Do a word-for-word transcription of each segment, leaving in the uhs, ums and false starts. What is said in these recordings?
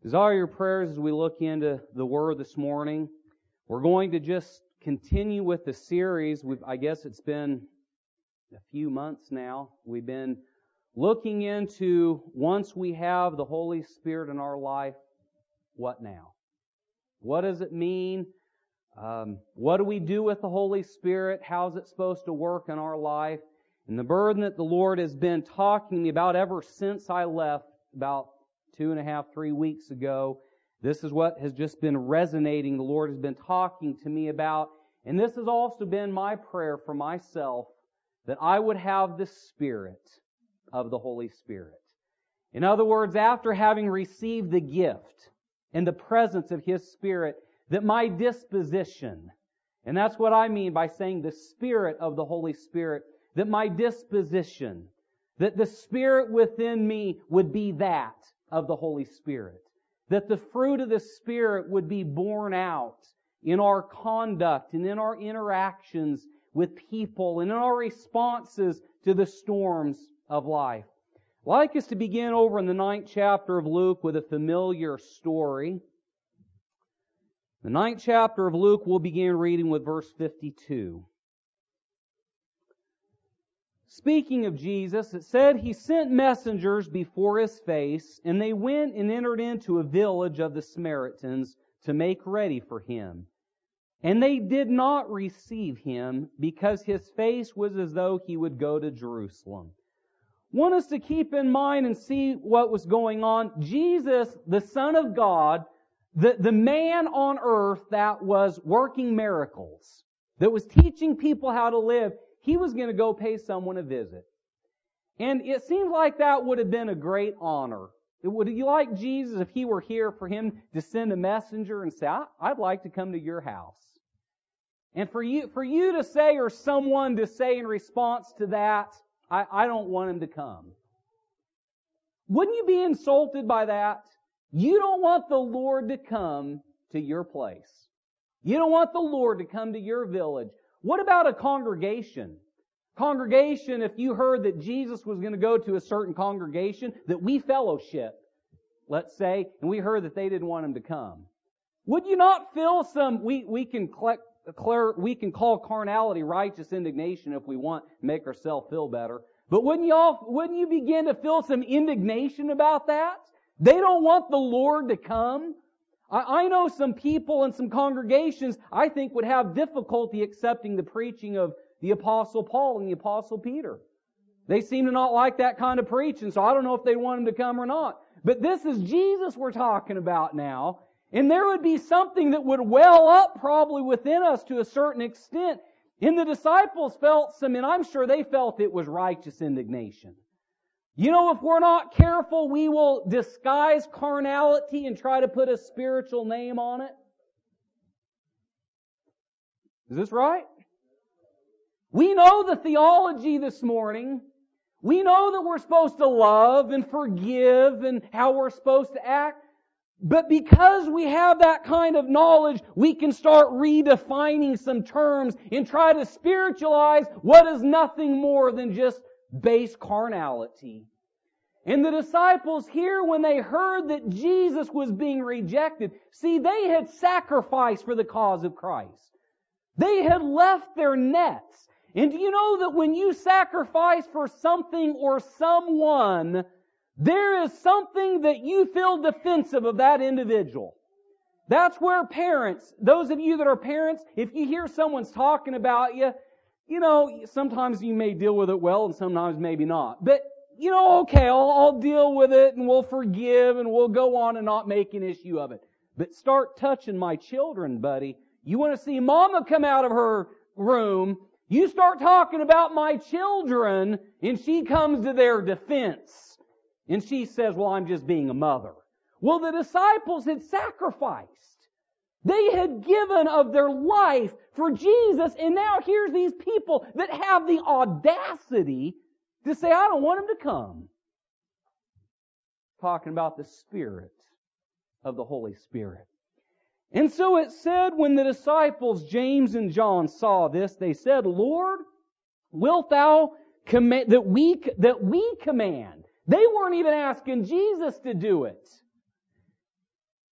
Desire your prayers as we look into the Word this morning. We're going to just continue with the series. We've, I guess it's been a few months now. We've been looking into, once we have the Holy Spirit in our life, what now? What does it mean? Um, what do we do with the Holy Spirit? How is it supposed to work in our life? And the burden that the Lord has been talking to me about ever since I left about two and a half, three weeks ago. This is what has just been resonating. The Lord has been talking to me about. And this has also been my prayer for myself, that I would have the Spirit of the Holy Spirit. In other words, after having received the gift and the presence of His Spirit, that my disposition, and that's what I mean by saying the Spirit of the Holy Spirit, that my disposition, that the Spirit within me would be that of the Holy Spirit. That the fruit of the Spirit would be borne out in our conduct and in our interactions with people and in our responses to the storms of life. I'd like us to begin over in the ninth chapter of Luke with a familiar story. The ninth chapter of Luke, we'll begin reading with verse fifty-two. Speaking of Jesus, it said, He sent messengers before His face, and they went and entered into a village of the Samaritans to make ready for Him. And they did not receive Him, because His face was as though He would go to Jerusalem. Want us to keep in mind and see what was going on. Jesus, the Son of God, the, the man on earth that was working miracles, that was teaching people how to live, He was going to go pay someone a visit. And it seemed like that would have been a great honor. Would you like Jesus, if He were here, for Him to send a messenger and say, I'd like to come to your house? And for you, for you to say, or someone to say in response to that, I, I don't want Him to come. Wouldn't you be insulted by that? You don't want the Lord to come to your place. You don't want the Lord to come to your village. What about a congregation? Congregation, if you heard that Jesus was going to go to a certain congregation that we fellowship, let's say, and we heard that they didn't want Him to come, would you not feel some, we, we can collect, we can call carnality righteous indignation if we want, make ourselves feel better. But wouldn't you all, wouldn't you begin to feel some indignation about that? They don't want the Lord to come. I know some people and some congregations I think would have difficulty accepting the preaching of the Apostle Paul and the Apostle Peter. They seem to not like that kind of preaching, so I don't know if they want Him to come or not. But this is Jesus we're talking about now, and there would be something that would well up probably within us to a certain extent. And the disciples felt some, and I'm sure they felt it was righteous indignation. You know, if we're not careful, we will disguise carnality and try to put a spiritual name on it. Is this right? We know the theology this morning. We know that we're supposed to love and forgive and how we're supposed to act. But because we have that kind of knowledge, we can start redefining some terms and try to spiritualize what is nothing more than just base carnality. And the disciples here, when they heard that Jesus was being rejected, see, they had sacrificed for the cause of Christ. They had left their nets. And do you know that when you sacrifice for something or someone, there is something that you feel defensive of that individual? That's where parents, those of you that are parents, if you hear someone's talking about you, you know, sometimes you may deal with it well and sometimes maybe not. But, you know, okay, I'll, I'll deal with it and we'll forgive and we'll go on and not make an issue of it. But start touching my children, buddy. You want to see Mama come out of her room, you start talking about my children, and she comes to their defense. And she says, well, I'm just being a mother. Well, the disciples had sacrificed. They had given of their life for Jesus, and now here's these people that have the audacity to say, I don't want Him to come. Talking about the Spirit of the Holy Spirit. And so it said when the disciples, James and John, saw this, they said, Lord, wilt Thou command, that we, that we command? They weren't even asking Jesus to do it.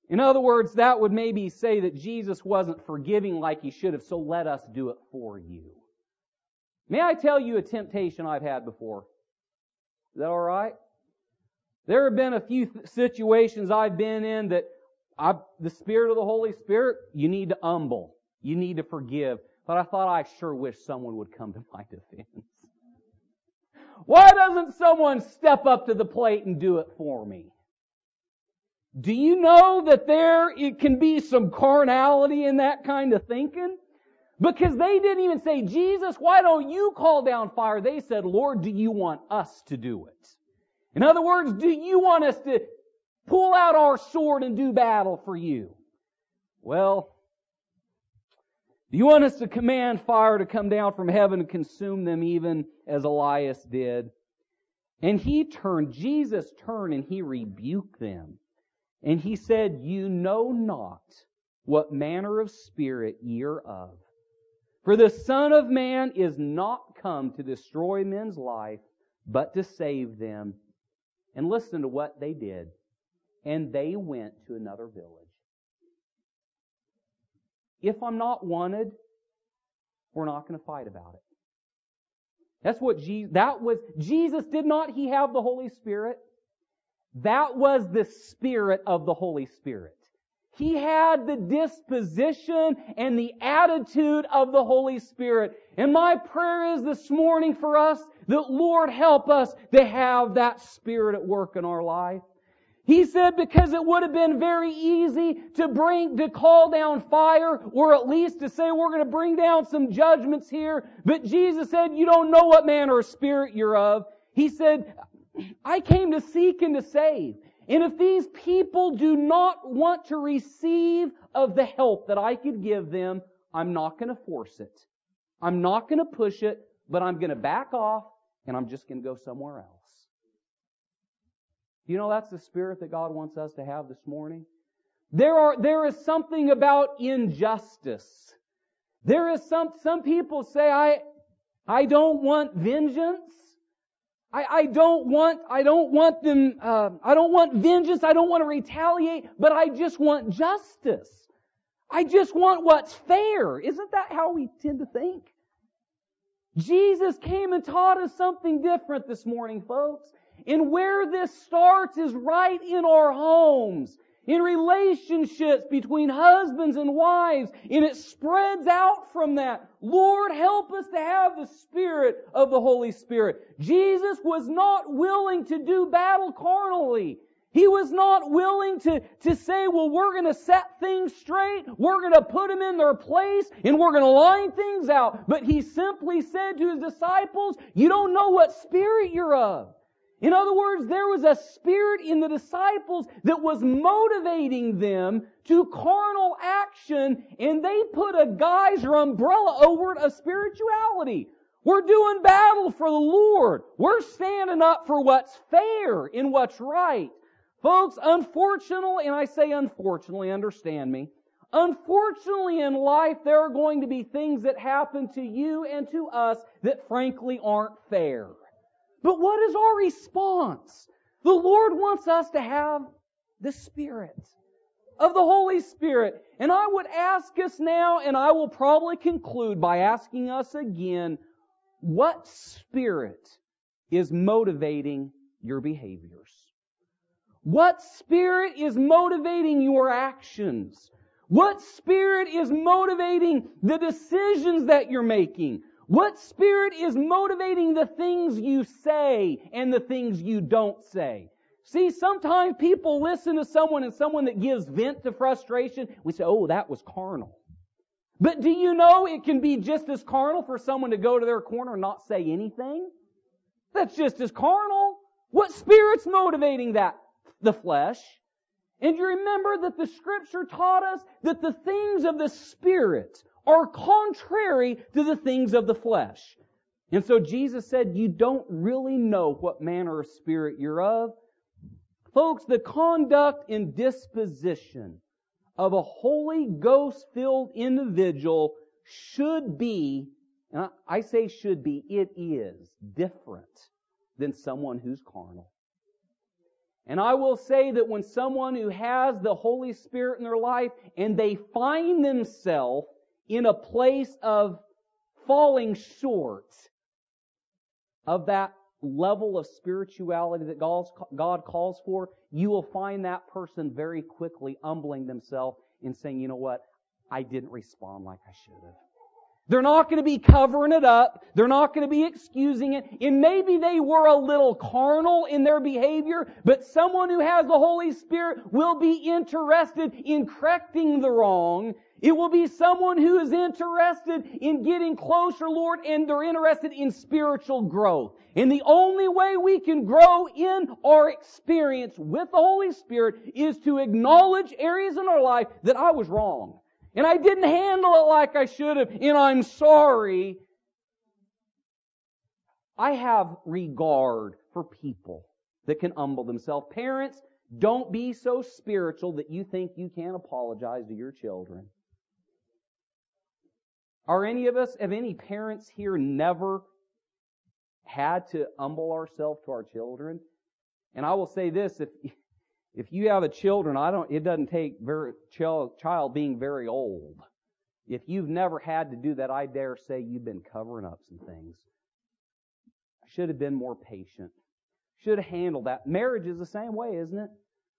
In other words, that would maybe say that Jesus wasn't forgiving like He should have, so let us do it for you. May I tell you a temptation I've had before? Is that all right? There have been a few th- situations I've been in that I, the Spirit of the Holy Spirit, you need to humble. You need to forgive. But I thought, I sure wish someone would come to my defense. Why doesn't someone step up to the plate and do it for me? Do you know that there it can be some carnality in that kind of thinking? Because they didn't even say, Jesus, why don't you call down fire? They said, Lord, do you want us to do it? In other words, do you want us to pull out our sword and do battle for you? Well, do you want us to command fire to come down from heaven and consume them even as Elias did? And he turned, Jesus turned and he rebuked them. And he said, you know not what manner of spirit ye are of. For the Son of Man is not come to destroy men's life, but to save them. And listen to what they did. And they went to another village. If I'm not wanted, we're not going to fight about it. That's what Jesus, that was, Jesus, did not He have the Holy Spirit? That was the Spirit of the Holy Spirit. He had the disposition and the attitude of the Holy Spirit. And my prayer is this morning for us that, Lord, help us to have that Spirit at work in our life. He said because it would have been very easy to bring, to call down fire, or at least to say we're going to bring down some judgments here. But Jesus said, you don't know what manner of spirit you're of. He said, I came to seek and to save. And if these people do not want to receive of the help that I could give them, I'm not going to force it. I'm not going to push it, but I'm going to back off and I'm just going to go somewhere else. You know, that's the spirit that God wants us to have this morning. There are, there is something about injustice. There is some, some people say, I, I don't want vengeance. I, I don't want, I don't want them, uh, I don't want vengeance. I don't want to retaliate, but I just want justice. I just want what's fair. Isn't that how we tend to think? Jesus came and taught us something different this morning, folks. And where this starts is right in our homes, in relationships between husbands and wives, and it spreads out from that. Lord, help us to have the Spirit of the Holy Spirit. Jesus was not willing to do battle carnally. He was not willing to, to say, well, we're going to set things straight, we're going to put them in their place, and we're going to line things out. But He simply said to His disciples, you don't know what spirit you're of. In other words, there was a spirit in the disciples that was motivating them to carnal action, and they put a guise or umbrella over it of spirituality. We're doing battle for the Lord. We're standing up for what's fair and what's right. Folks, unfortunately, and I say unfortunately, understand me, unfortunately in life there are going to be things that happen to you and to us that frankly aren't fair. But what is our response? The Lord wants us to have the Spirit of the Holy Spirit. And I would ask us now, and I will probably conclude by asking us again, what spirit is motivating your behaviors? What spirit is motivating your actions? What spirit is motivating the decisions that you're making? What spirit is motivating the things you say and the things you don't say? See, sometimes people listen to someone and someone that gives vent to frustration, we say, oh, that was carnal. But do you know it can be just as carnal for someone to go to their corner and not say anything? That's just as carnal. What spirit's motivating that? The flesh. And you remember that the Scripture taught us that the things of the Spirit are contrary to the things of the flesh. And so Jesus said, you don't really know what manner of spirit you're of. Folks, the conduct and disposition of a Holy Ghost-filled individual should be, and I say should be, it is different than someone who's carnal. And I will say that when someone who has the Holy Spirit in their life and they find themselves in a place of falling short of that level of spirituality that God calls for, you will find that person very quickly humbling themselves and saying, you know what, I didn't respond like I should have. They're not going to be covering it up. They're not going to be excusing it. And maybe they were a little carnal in their behavior, but someone who has the Holy Spirit will be interested in correcting the wrong. It will be someone who is interested in getting closer, Lord, and they're interested in spiritual growth. And the only way we can grow in our experience with the Holy Spirit is to acknowledge areas in our life that I was wrong. And I didn't handle it like I should have, and I'm sorry. I have regard for people that can humble themselves. Parents, don't be so spiritual that you think you can't apologize to your children. Are any of us, have any parents here never had to humble ourselves to our children? And I will say this, if If you have a children, I don't. It doesn't take very child, child being very old. If you've never had to do that, I dare say you've been covering up some things. I should have been more patient. Should have handled that. Marriage is the same way, isn't it?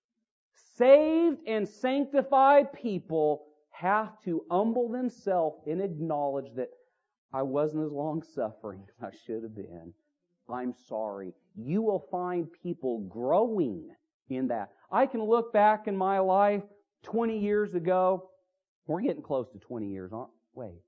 Saved and sanctified people have to humble themselves and acknowledge that I wasn't as long-suffering as I should have been. I'm sorry. You will find people growing in that. I can look back in my life twenty years ago. We're getting close to twenty years, aren't we? Wait.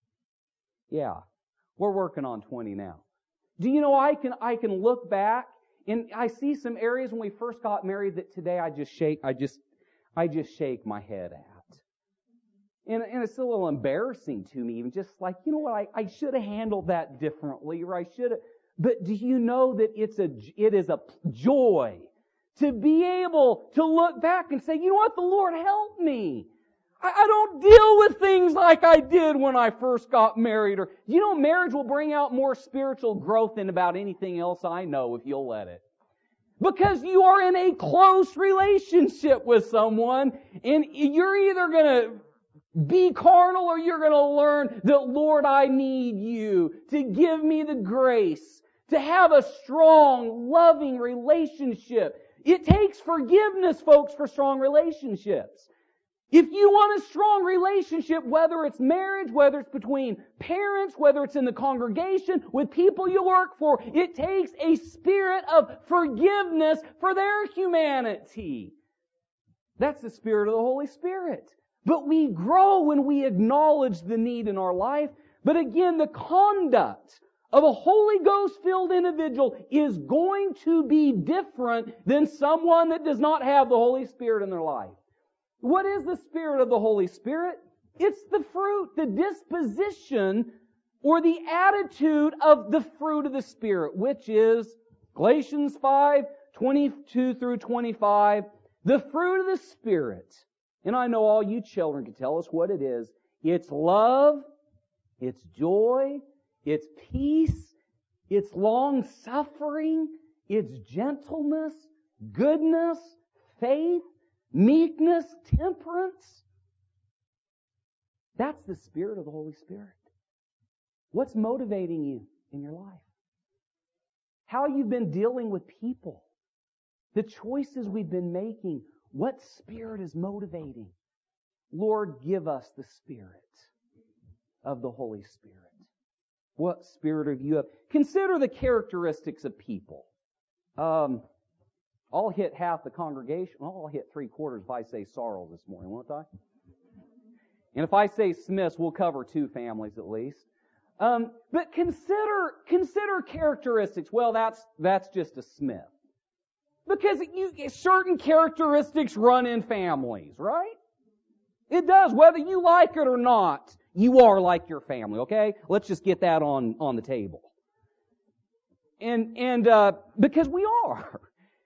Yeah. We're working on twenty now. Do you know I can I can look back and I see some areas when we first got married that today I just shake I just I just shake my head at. And, and it's a little embarrassing to me, even just like, you know what, I, I should have handled that differently, or I should have. But do you know that it's a it is a joy to be able to look back and say, you know what, the Lord helped me. I, I don't deal with things like I did when I first got married. Or, you know, marriage will bring out more spiritual growth than about anything else I know if you'll let it. Because you are in a close relationship with someone, and you're either going to be carnal or you're going to learn that, Lord, I need you to give me the grace to have a strong, loving relationship. It takes forgiveness, folks, for strong relationships. If you want a strong relationship, whether it's marriage, whether it's between parents, whether it's in the congregation, with people you work for, it takes a spirit of forgiveness for their humanity. That's the spirit of the Holy Spirit. But we grow when we acknowledge the need in our life. But again, the conduct of a Holy Ghost-filled individual is going to be different than someone that does not have the Holy Spirit in their life. What is the Spirit of the Holy Spirit? It's the fruit, the disposition, or the attitude of the fruit of the Spirit, which is Galatians five, twenty-two through twenty-five, the fruit of the Spirit. And I know all you children can tell us what it is. It's love, it's joy, it's peace, it's long-suffering, it's gentleness, goodness, faith, meekness, temperance. That's the Spirit of the Holy Spirit. What's motivating you in your life? How you've been dealing with people. The choices we've been making. What Spirit is motivating? Lord, give us the Spirit of the Holy Spirit. What spirit have you have? Consider the characteristics of people. Um, I'll hit half the congregation. Well, I'll hit three quarters if I say Sorrel this morning, won't I? And if I say Smiths, we'll cover two families at least. Um, but consider consider characteristics. Well, that's that's just a Smith. Because you, certain characteristics run in families, right? It does, whether you like it or not. You are like your family, okay? Let's just get that on, on the table. And and uh, because we are.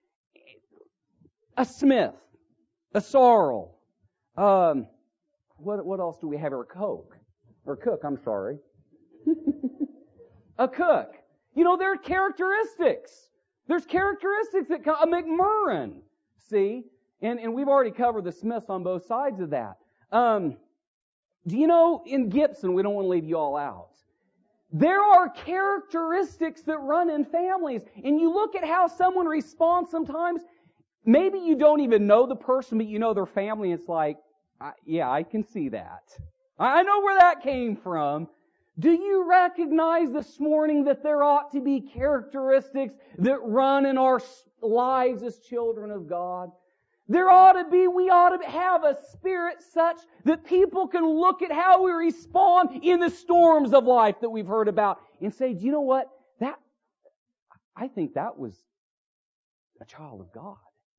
A Smith, a Sorrel, um, what what else do we have? Or a Coke, or Cook, I'm sorry. A Cook. You know, there are characteristics. There's characteristics that come. A McMurrin, see? And, and we've already covered the Smiths on both sides of that. Um, do you know, in Gibson, we don't want to leave you all out. There are characteristics that run in families. And you look at how someone responds sometimes. Maybe you don't even know the person, but you know their family. It's like, I, yeah, I can see that. I know where that came from. Do you recognize this morning that there ought to be characteristics that run in our lives as children of God? There ought to be, we ought to have a spirit such that people can look at how we respond in the storms of life that we've heard about and say, do you know what? That, I think that was a child of God.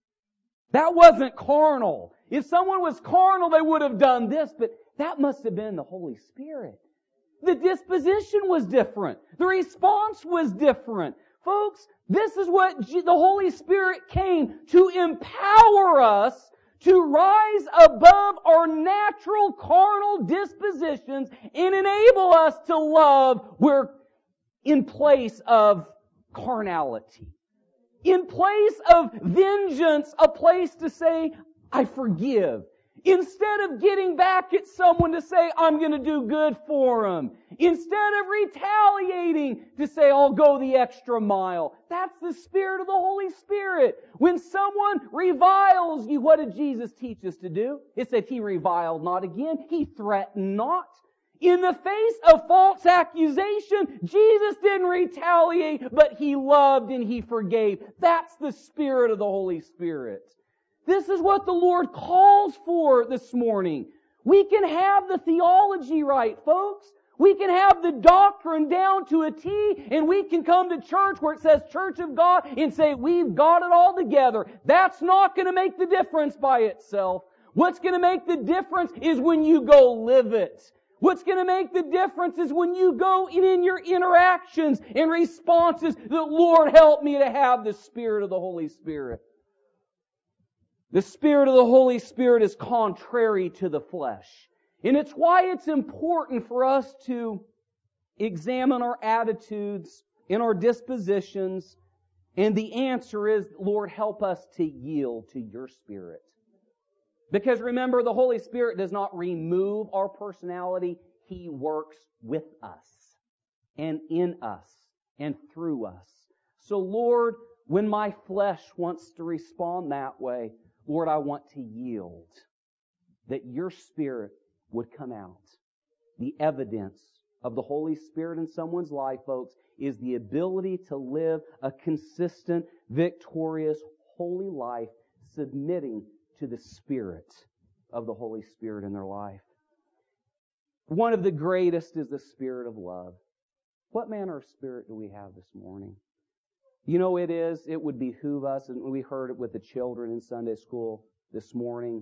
That wasn't carnal. If someone was carnal, they would have done this, but that must have been the Holy Spirit. The disposition was different. The response was different. Folks, this is what the Holy Spirit came to empower us to rise above our natural carnal dispositions and enable us to love where in place of carnality. In place of vengeance, a place to say, I forgive. Instead of getting back at someone to say, I'm going to do good for them. Instead of retaliating to say, I'll go the extra mile. That's the Spirit of the Holy Spirit. When someone reviles you, what did Jesus teach us to do? It said He reviled not again. He threatened not. In the face of false accusation, Jesus didn't retaliate, but He loved and He forgave. That's the Spirit of the Holy Spirit. This is what the Lord calls for this morning. We can have the theology right, folks. We can have the doctrine down to a T, and we can come to church where it says Church of God and say, we've got it all together. That's not going to make the difference by itself. What's going to make the difference is when you go live it. What's going to make the difference is when you go in, in your interactions and responses that, Lord, help me to have the Spirit of the Holy Spirit. The Spirit of the Holy Spirit is contrary to the flesh. And it's why it's important for us to examine our attitudes and our dispositions. And the answer is, Lord, help us to yield to Your Spirit. Because remember, the Holy Spirit does not remove our personality. He works with us and in us and through us. So, Lord, when my flesh wants to respond that way, Lord, I want to yield that Your Spirit would come out. The evidence of the Holy Spirit in someone's life, folks, is the ability to live a consistent, victorious, holy life, submitting to the Spirit of the Holy Spirit in their life. One of the greatest is the Spirit of love. What manner of spirit do we have this morning? You know, it is, it would behoove us, and we heard it with the children in Sunday school this morning,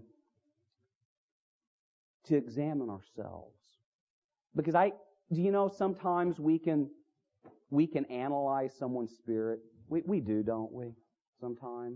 to examine ourselves. Because I, do you know, sometimes we can, we can analyze someone's spirit. We, we do, don't we? Sometimes.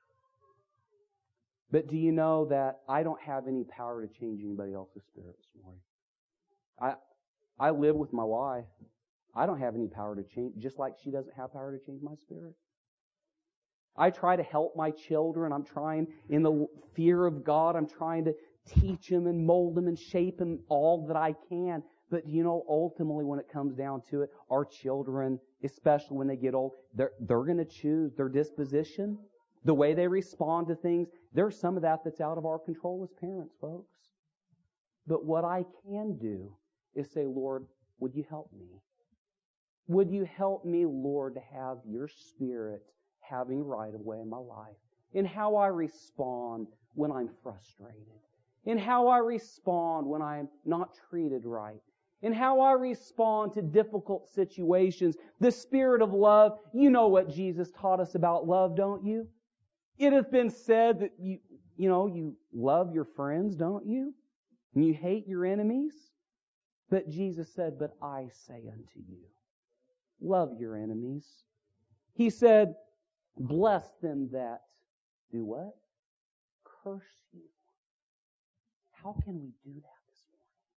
But do you know that I don't have any power to change anybody else's spirit this morning? I, I live with my wife. I don't have any power to change, just like she doesn't have power to change my spirit. I try to help my children. I'm trying, in the fear of God, I'm trying to teach them and mold them and shape them all that I can. But you know, ultimately when it comes down to it, our children, especially when they get old, they're, they're going to choose their disposition, the way they respond to things. There's some of that that's out of our control as parents, folks. But what I can do is say, Lord, would You help me? Would You help me, Lord, to have Your Spirit having right of way in my life? In how I respond when I'm frustrated. In how I respond when I'm not treated right. In how I respond to difficult situations. The Spirit of love, you know what Jesus taught us about love, don't you? It has been said that you, you know, you love your friends, don't you? And you hate your enemies. But Jesus said, but I say unto you, love your enemies. He said, bless them that do what? Curse you. How can we do that this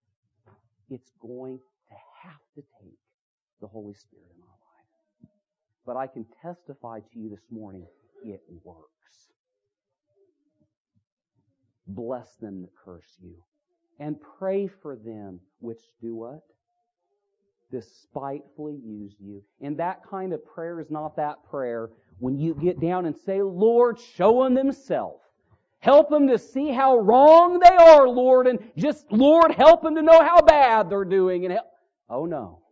morning? It's going to have to take the Holy Spirit in our life. But I can testify to you this morning, it works. Bless them that curse you. And pray for them which do what? Despitefully use you. And that kind of prayer is not that prayer when you get down and say, Lord, show them themselves. Help them to see how wrong they are, Lord, and just, Lord, help them to know how bad they're doing. And help. Oh no.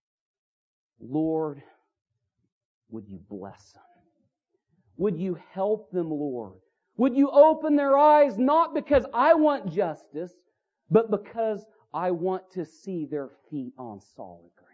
Lord, would you bless them? Would you help them, Lord? Would you open their eyes, not because I want justice, but because I want to see their feet on solid ground.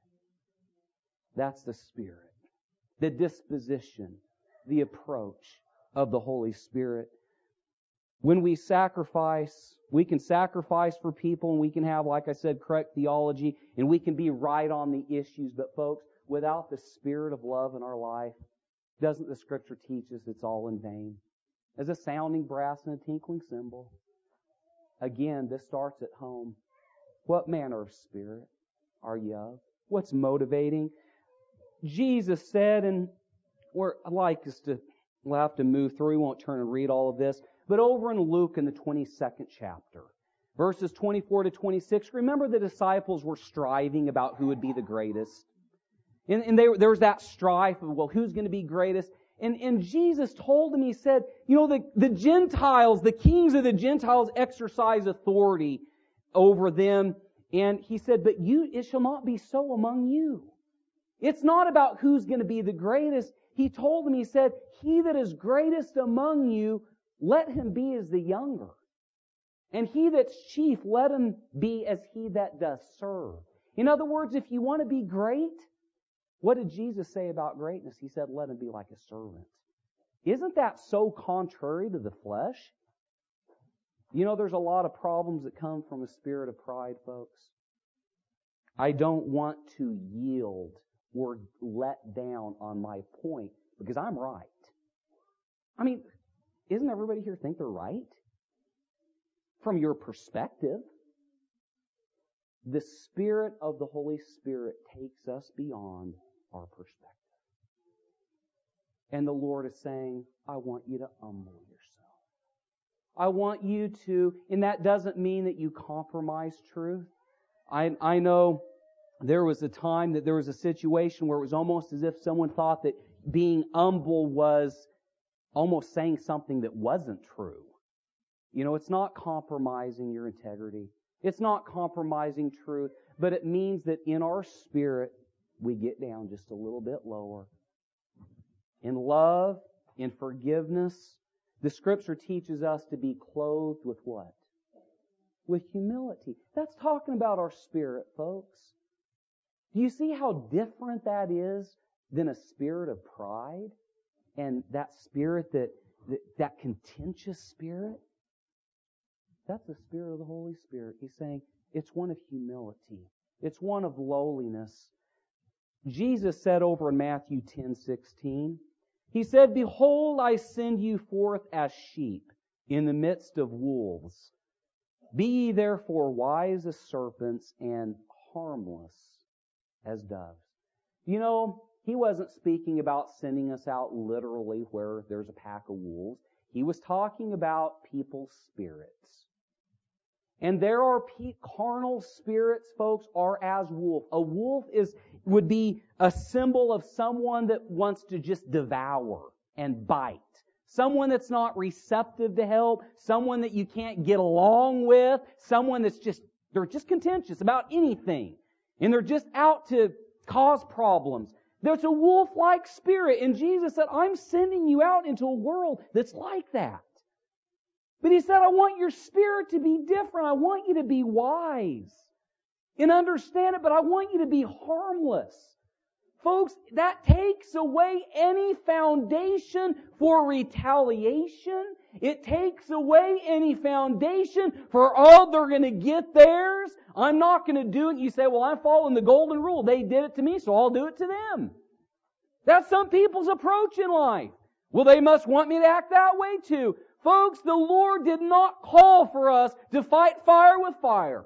That's the Spirit, the disposition, the approach of the Holy Spirit. When we sacrifice, we can sacrifice for people and we can have, like I said, correct theology and we can be right on the issues. But folks, without the Spirit of love in our life, doesn't the Scripture teach us it's all in vain? As a sounding brass and a tinkling cymbal. Again, this starts at home. What manner of spirit are you of? What's motivating? Jesus said, and we're, I'd like us to, we'll have to move through. We won't turn and read all of this. But over in Luke in the twenty-second chapter, verses twenty-four to twenty-six, remember the disciples were striving about who would be the greatest. And, and they, there was that strife of, well, who's going to be greatest? And, and Jesus told them, He said, you know, the, the Gentiles, the kings of the Gentiles exercise authority over them. And He said, but you, it shall not be so among you. It's not about who's going to be the greatest. He told them, He said, he that is greatest among you, let him be as the younger. And he that's chief, let him be as he that does serve. In other words, if you want to be great, what did Jesus say about greatness? He said, let him be like a servant. Isn't that so contrary to the flesh? You know, there's a lot of problems that come from a spirit of pride, folks. I don't want to yield or let down on my point because I'm right. I mean, isn't everybody here think they're right? From your perspective, the Spirit of the Holy Spirit takes us beyond our perspective. And the Lord is saying, I want you to humble yourself. I want you to, and that doesn't mean that you compromise truth. I, I know there was a time that there was a situation where it was almost as if someone thought that being humble was almost saying something that wasn't true. You know, it's not compromising your integrity. It's not compromising truth, but it means that in our spirit, we get down just a little bit lower. In love, in forgiveness, the Scripture teaches us to be clothed with what? With humility. That's talking about our spirit, folks. Do you see how different that is than a spirit of pride? And that spirit, that, that, that contentious spirit? That's the Spirit of the Holy Spirit. He's saying it's one of humility. It's one of lowliness. Jesus said over in Matthew ten sixteen, He said, behold, I send you forth as sheep in the midst of wolves. Be ye therefore wise as serpents and harmless as doves. You know, He wasn't speaking about sending us out literally where there's a pack of wolves. He was talking about people's spirits. And there are pe- carnal spirits, folks, are as wolf. A wolf is would be a symbol of someone that wants to just devour and bite. Someone that's not receptive to help. Someone that you can't get along with. Someone that's just, they're just contentious about anything. And they're just out to cause problems. There's a wolf-like spirit. And Jesus said, I'm sending you out into a world that's like that. But He said, I want your spirit to be different. I want you to be wise and understand it, but I want you to be harmless. Folks, that takes away any foundation for retaliation. It takes away any foundation for, oh, they're going to get theirs. I'm not going to do it. You say, well, I'm following the golden rule. They did it to me, so I'll do it to them. That's some people's approach in life. Well, they must want me to act that way too. Folks, the Lord did not call for us to fight fire with fire.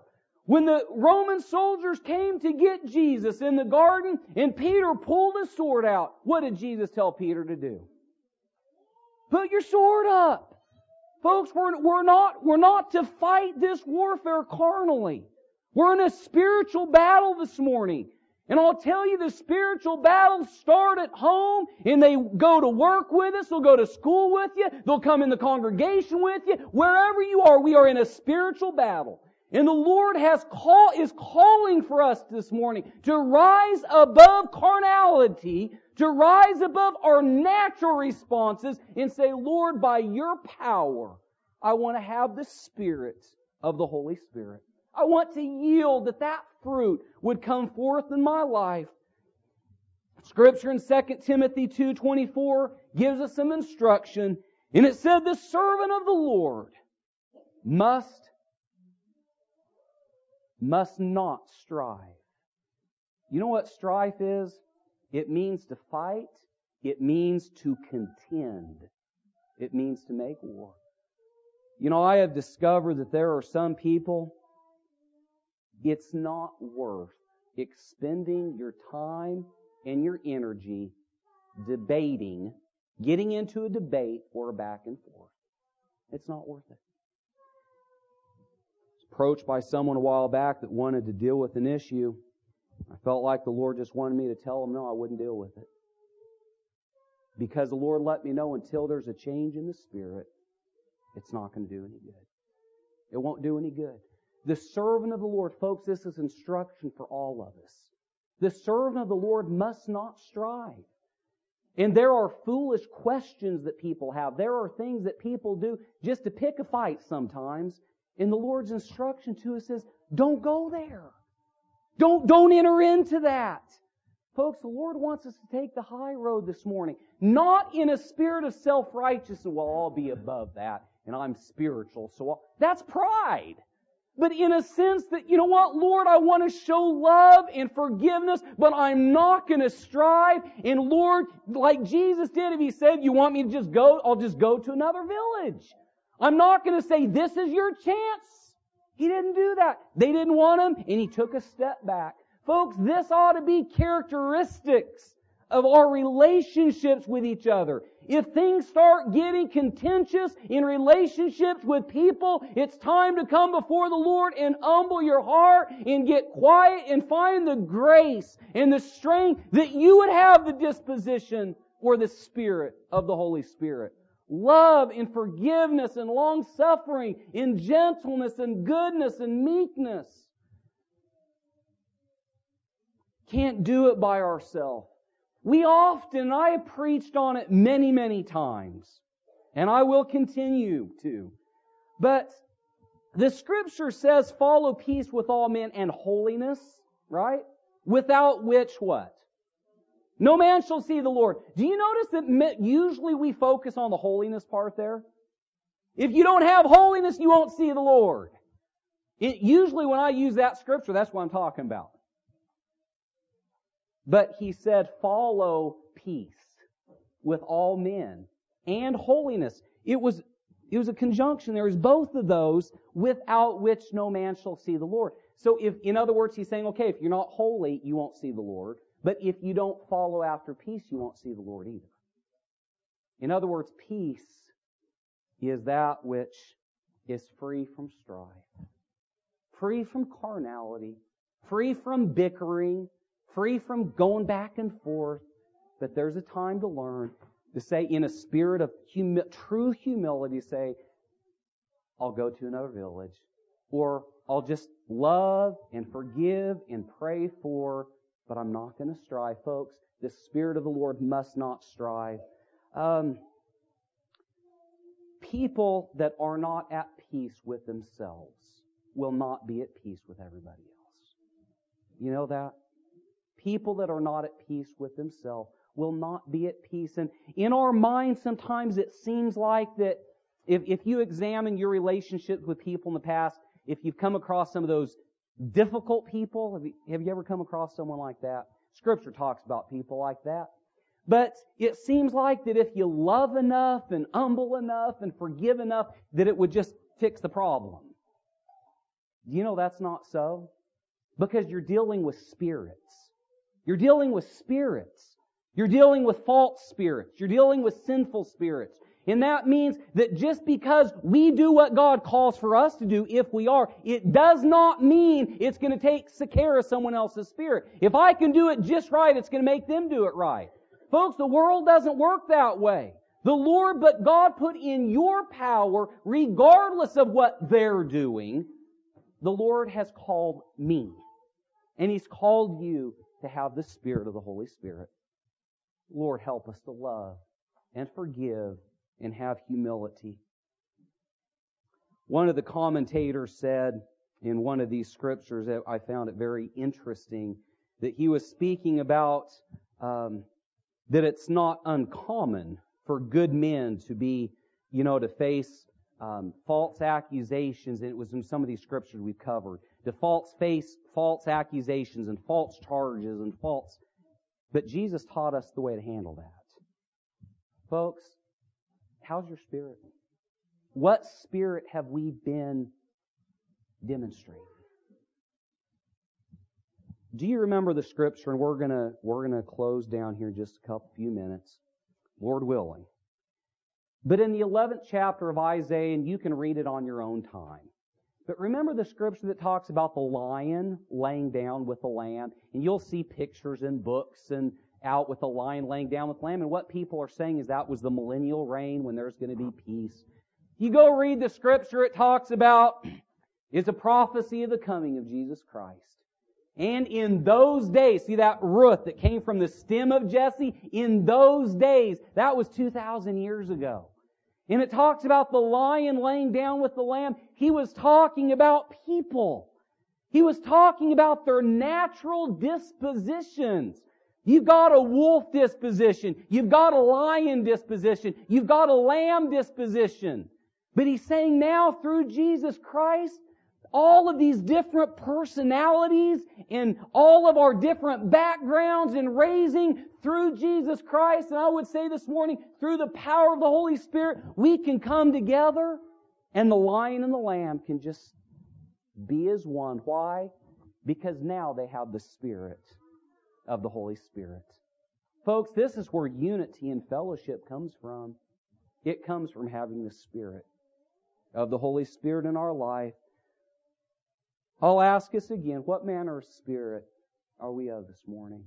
When the Roman soldiers came to get Jesus in the garden and Peter pulled his sword out, what did Jesus tell Peter to do? Put your sword up. Folks, we're, we're not, we're not to fight this warfare carnally. We're in a spiritual battle this morning. And I'll tell you, the spiritual battles start at home, and they go to work with us, they'll go to school with you, they'll come in the congregation with you. Wherever you are, we are in a spiritual battle. And the Lord has call, is calling for us this morning to rise above carnality, to rise above our natural responses and say, Lord, by your power, I want to have the Spirit of the Holy Spirit. I want to yield that that fruit would come forth in my life. Scripture in Second Timothy two twenty-four gives us some instruction. And it said, the servant of the Lord must, must not strive. You know what strife is? It means to fight. It means to contend. It means to make war. You know, I have discovered that there are some people, it's not worth expending your time and your energy debating, getting into a debate or a back and forth. It's not worth it. I was approached by someone a while back that wanted to deal with an issue. I felt like the Lord just wanted me to tell him, no, I wouldn't deal with it. Because the Lord let me know until there's a change in the Spirit, it's not going to do any good. It won't do any good. The servant of the Lord, folks, this is instruction for all of us. The servant of the Lord must not strive. And there are foolish questions that people have. There are things that people do just to pick a fight sometimes. And the Lord's instruction to us is, don't go there. Don't, don't enter into that. Folks, the Lord wants us to take the high road this morning. Not in a spirit of self-righteousness. Well, I'll be above that and I'm spiritual. So I'll, that's pride. But in a sense that, you know what, Lord, I want to show love and forgiveness, but I'm not going to strive. And Lord, like Jesus did, if He said, you want me to just go, I'll just go to another village. I'm not going to say, this is your chance. He didn't do that. They didn't want Him, and He took a step back. Folks, this ought to be characteristics of our relationships with each other. If things start getting contentious in relationships with people, it's time to come before the Lord and humble your heart and get quiet and find the grace and the strength that you would have the disposition or the Spirit of the Holy Spirit. Love and forgiveness and long-suffering and gentleness and goodness and meekness. Can't do it by ourselves. We often, I have preached on it many, many times, and I will continue to. But the Scripture says, follow peace with all men and holiness, right? Without which what? No man shall see the Lord. Do you notice that usually we focus on the holiness part there? If you don't have holiness, you won't see the Lord. It, usually when I use that Scripture, that's what I'm talking about. But He said, follow peace with all men and holiness. It was, it was a conjunction. There is both of those, without which no man shall see the Lord. So if, in other words, He's saying, okay, if you're not holy, you won't see the Lord. But if you don't follow after peace, you won't see the Lord either. In other words, peace is that which is free from strife, free from carnality, free from bickering, free from going back and forth. But there's a time to learn to say, in a spirit of humi- true humility, say, I'll go to another village. Or I'll just love and forgive and pray for, but I'm not going to strive. Folks, the Spirit of the Lord must not strive. Um, people that are not at peace with themselves will not be at peace with everybody else. You know that? People that are not at peace with themselves will not be at peace. And in our minds, sometimes it seems like that if, if you examine your relationships with people in the past, if you've come across some of those difficult people, have you, have you ever come across someone like that? Scripture talks about people like that. But it seems like that if you love enough and humble enough and forgive enough, that it would just fix the problem. Do you know that's not so? Because you're dealing with spirits. You're dealing with spirits. You're dealing with false spirits. You're dealing with sinful spirits. And that means that just because we do what God calls for us to do, if we are, it does not mean it's going to take care of someone else's spirit. If I can do it just right, it's going to make them do it right. Folks, the world doesn't work that way. The Lord, but God put in your power, regardless of what they're doing, the Lord has called me. And He's called you to have the Spirit of the Holy Spirit. Lord, help us to love and forgive and have humility. One of the commentators said in one of these scriptures, that I found it very interesting, that he was speaking about um, that it's not uncommon for good men to be, you know, to face um, false accusations, and it was in some of these scriptures we've covered, to false face false accusations and false charges and false. But Jesus taught us the way to handle that. Folks, how's your spirit? What spirit have we been demonstrating? Do you remember the scripture? And we're gonna we're gonna close down here in just a couple few minutes, Lord willing. But in the eleventh chapter of Isaiah, and you can read it on your own time. But remember the scripture that talks about the lion laying down with the lamb, and you'll see pictures in books and out with the lion laying down with the lamb, and what people are saying is that was the millennial reign when there's going to be peace. You go read the scripture, it talks about, it's a prophecy of the coming of Jesus Christ. And in those days, see that root that came from the stem of Jesse? In those days, that was two thousand years ago. And it talks about the lion laying down with the lamb. He was talking about people. He was talking about their natural dispositions. You've got a wolf disposition. You've got a lion disposition. You've got a lamb disposition. But He's saying now through Jesus Christ, all of these different personalities and all of our different backgrounds and raising through Jesus Christ, and I would say this morning, through the power of the Holy Spirit, we can come together and the lion and the lamb can just be as one. Why? Because now they have the Spirit of the Holy Spirit. Folks, this is where unity and fellowship comes from. It comes from having the Spirit of the Holy Spirit in our life. I'll ask us again, what manner of spirit are we of this morning?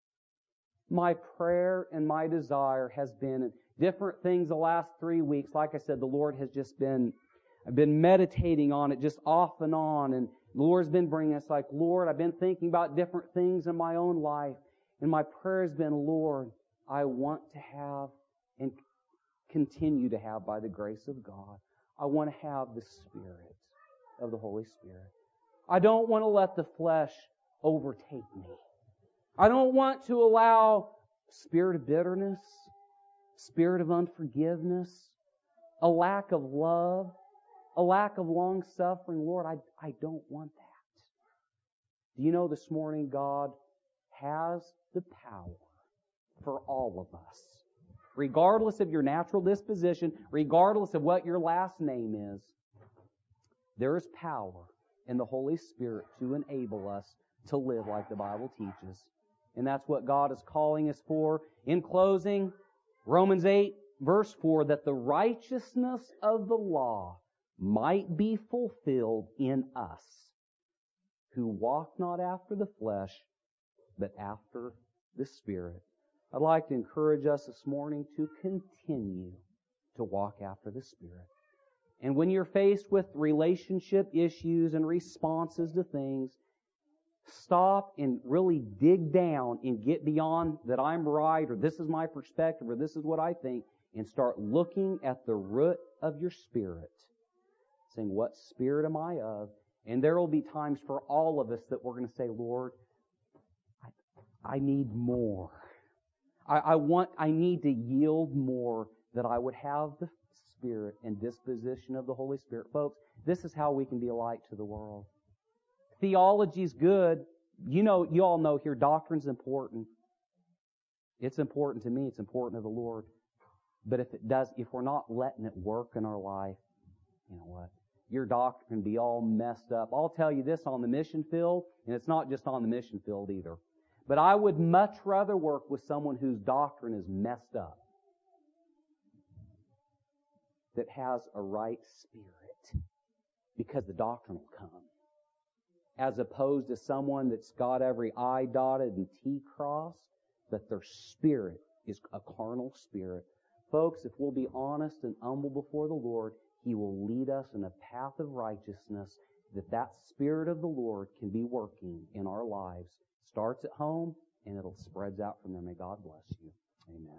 My prayer and my desire has been different things the last three weeks. Like I said, the Lord has just been, I've been meditating on it just off and on, and the Lord's been bringing us like, Lord, I've been thinking about different things in my own life, and my prayer has been, Lord, I want to have and continue to have by the grace of God, I want to have the Spirit of the Holy Spirit. I don't want to let the flesh overtake me. I don't want to allow spirit of bitterness, spirit of unforgiveness, a lack of love, a lack of long-suffering. Lord, I, I don't want that. Do you know this morning God has the power for all of us? Regardless of your natural disposition, regardless of what your last name is, there is power in the Holy Spirit to enable us to live like the Bible teaches. And that's what God is calling us for. In closing, Romans eight, verse four, that the righteousness of the law might be fulfilled in us, who walk not after the flesh, but after the Spirit. I'd like to encourage us this morning to continue to walk after the Spirit. And when you're faced with relationship issues and responses to things, stop and really dig down and get beyond that I'm right, or this is my perspective, or this is what I think, and start looking at the root of your spirit. Saying, what spirit am I of? And there will be times for all of us that we're going to say, Lord, I, I need more. I, I want, I need to yield more, that I would have the Spirit and disposition of the Holy Spirit. Folks, this is how we can be a light to the world. Theology's good. You know, you all know here, doctrine's important. It's important to me. It's important to the Lord. But if it does, if we're not letting it work in our life, you know what? your doctrine can be all messed up. I'll tell you this on the mission field, and it's not just on the mission field either. But I would much rather work with someone whose doctrine is messed up, that has a right spirit, because the doctrine will come, as opposed to someone that's got every I dotted and T crossed, that their spirit is a carnal spirit. Folks, if we'll be honest and humble before the Lord, He will lead us in a path of righteousness, that that Spirit of the Lord can be working in our lives. Starts at home, and it'll spreads out from there. May God bless you. Amen.